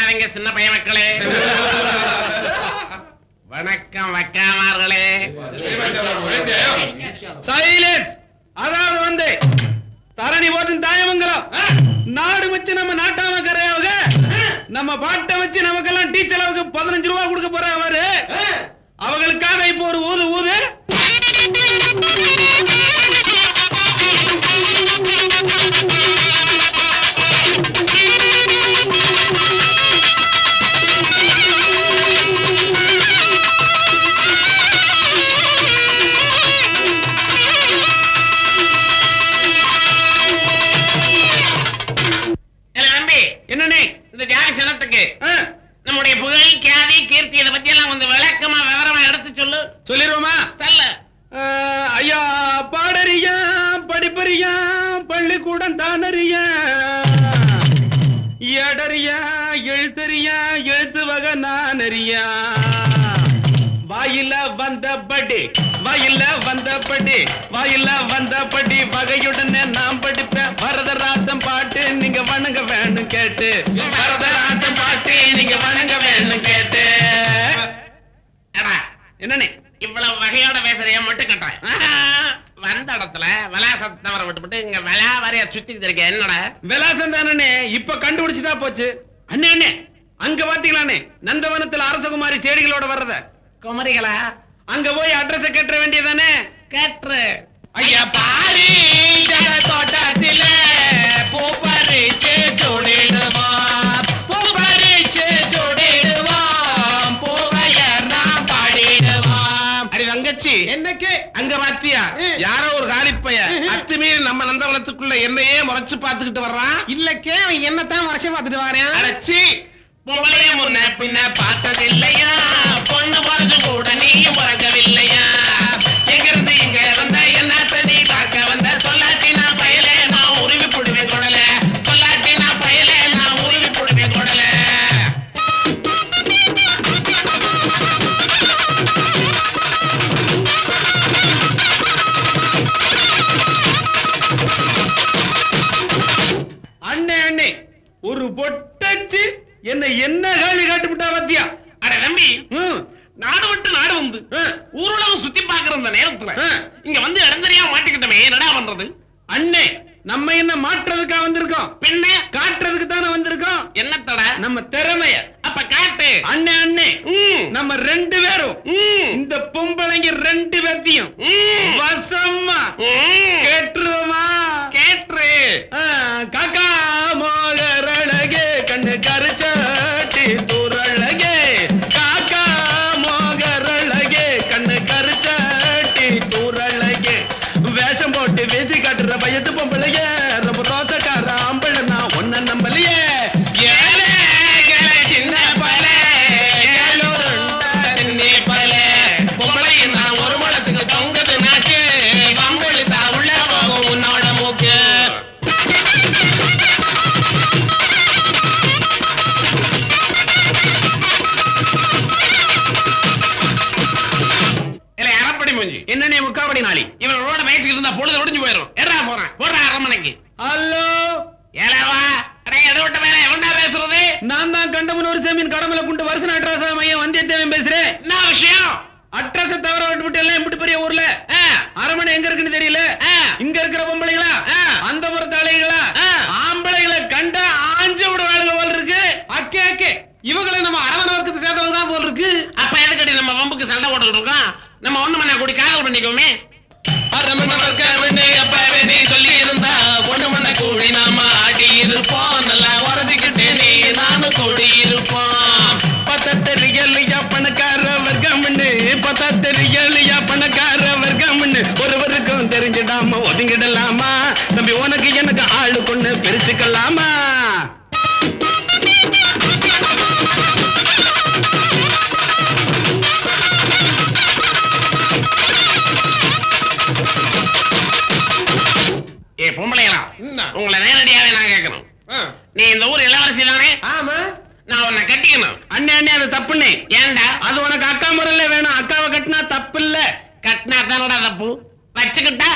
சிரிக்காதீங்க சின்ன பையன் மக்களே. வணக்கம் வக்காமார்களே. சைலன்ஸ். அதாவது வந்து தரணி போட்டு தாயமங்கலம் நாடு வச்சு நம்ம நாட்டாம கரையாவுக நம்ம பாட்டை வச்சு நமக்கெல்லாம் டீச்சர் அளவுக்கு 15 ரூபாய் கொடுக்க போற அவரு. அவங்களுக்காக இப்போ ஒரு ஊது ஊது. என்னன்னே இந்த ஜாகசனத்துக்கு நம்முடைய புகழ் கியாதி கீர்த்தி இதை பத்தி எல்லாம் கொஞ்சம் விளக்கமா விவரமா எடுத்து சொல்லு. சொல்லிடுவோமா? சொல்ல. ஐயா பாடறியா படிப்பறியா பள்ளிக்கூடம் தானறியா எடறியா எழுத்தறியா எழுத்து வகை நான் அறியா வாயில வந்தபடி வாயில வந்தபடி வாயில வந்தபடி வகையுடனே நாம் படிப்பேன் வரதராசன் பாட்டு நீங்க வணங்க வேணும் கேட்டு வரதராசன் பாட்டு நீங்க வணங்க வேணும் கேட்டு. என்னன்னு இவ்வளவு வகையோட பேசுறிய மட்டும் கட்டுறேன். வந்த இடத்துல விலாசத்தை தவற விட்டுவிட்டு இங்க விலா வரைய சுத்திட்டு இருக்க. என்னடா விலாசம் தானே இப்ப கண்டுபிடிச்சுட்டா போச்சு. அண்ணே அண்ணே அங்க பாத்தீங்களானே நந்தவனத்துல அரசகுமாரி செடிகளோட வர்றத குமரிகளா அங்க போய் அட்ரஸ் கேட்ட வேண்டியதானே. கேட்டு ஐயா பாரி தோட்டத்தில பூ பறிச்சு சுடிடுவான் பூ பறிச்சு சுடிடுவான் பூவைய நான் பாடிடுவான். அடி தங்கச்சி என்னக்கு அங்க பாத்தியா யாரோ ஒரு காலிப்பைய அத்துமீறி நம்ம நந்தவனத்துக்குள்ள என்னையே முறைச்சு பாத்துக்கிட்டு வர்றான். இல்லக்கே அவன் என்னத்தான் முறைச்சு பாத்துட்டு வரேன். அடைச்சி பொம்பளைய முன்ன பின்ன பார்த்ததில்லையா பொண்ணு பிறகு கூட நீயும் பிறக்கவில்லையா எங்கிருந்து இங்க வந்த என்னத்த நீ பார்க்க வந்த சொல்லாட்டி நான் பயலே நான் உருவி போடுவேன் கொடல சொல்லாட்டி நான் பயலே நான் உருவி போடுவேன் கொடல. அண்ணே அண்ணே ஒரு பொட்டச்சு என்ன கேள்வி காட்டுவிட்டா பாத்தியா. அட நம்பி நாடு விட்டு நாடு வந்து ஊருலகம் சுத்தி பாக்குற அந்த நேரத்துல இங்க வந்து இடந்தறியா மாட்டிக்கிட்டமே என்னடா பண்றது. அண்ணே நம்ம என்ன மாற்றுறதுக்கா வந்திருக்கோம் பின்ன காட்டுறதுக்கு தானே வந்திருக்கோம். என்னத்தட நம்ம திறமைய அப்ப காட்டு. அண்ணே அண்ணே நம்ம 2 பேரும் இந்த பொம்பளைங்க 2 பேத்தையும் வசமா கேட்டுருவோமா? கேட்டு காக்கா மோகரழகே கண்ணு கருச்சாட்டி தூரழகே காக்கா மோகரழகே கண்ணு கருச்சாட்டி தூரழகே வேஷம் போட்டு வேசி காட்டுற பயத்து பொம்பளைய ரொம்ப ரோசக்கார ஆம்பளை நான் ஒன்ன நம்பலையே. சின்ன பல பல பொம்பளை நான் ஒரு மடத்துக்கு தொங்குது நாக்கு பம்பளித்தா உள்ள போகும் உன்னோட மூக்கு. என்னன்னே முக்காபடி நாளி இவனோட பேசிக்கிட்டு இருந்தா பொழுது ஒடிஞ்சு போயிடும். எடா போறான் போடுறா அரண்மனைக்கு. ஹலோ ஏலவா அடே எதை விட்ட வேலை எவன்டா பேசுறது? நான் தான் கண்டமனூர் சேமியின் கடமலை குண்டு வருஷம் அட்ரஸ் மையம் வந்தியத்தேவன் பேசுறேன். என்ன விஷயம்? அட்ரஸ் தவிர விட்டு எல்லாம் இப்படி பெரிய ஊர்ல அரண்மனை எங்க இருக்குன்னு தெரியல. இங்க இருக்கிற பொம்பளைங்களா அந்த புறத்து அலைகளா ஆம்பளைகளை கண்டா ஆஞ்சு விட வேலை போல் இருக்கு. அக்கே அக்கே இவங்களை நம்ம அரண்மனை வர்க்கத்தை சேர்ந்தவங்க தான் போல் இருக்கு. அப்ப எதுக்கடி நம்ம வம்புக்கு சண்டை போட்டுக்கிட்டு இருக்கோம்? நம்ம ஒண்ணு மண்ணா கூடி காதல் பண்ணிக்கோமே. அரண்மனை வர்க்கம்னு அப்பவே நீ சொல்லி இருந்தா ஒண்ணு மண்ணா கூடி நாம ஆடி இருப்போம் நல்லா உறஞ்சிக்கிட்டு நீ நானும் கூடி இருப்போம். பத்தத்தெரியலையா பணக்கார வர்க்கம்னு பத்தத்தெரியலையா பணக்கார வர்க்கம்னு ஒருவருக்கும் தெரிஞ்சிடாம ஒதுங்கிடலாமா தம்பி உனக்கு எனக்கு ஆளு கொண்டு பிரிச்சுக்கலாமா? பொம்பளைங்களா உங்களை நேரடியாவே நான் கேட்கணும். நீ இந்த ஊர் இளவரசி தானே? ஆமா. நான் உன்னை கட்டிக்கணும். அண்ணே அண்ணே அது தப்புண்ணே. ஏன்டா? அது உனக்கு அக்கா முறையில வேணும். அக்காவை கட்டினா தப்பு இல்ல. கட்டினா தானடா தப்பு. வச்சுக்கிட்டா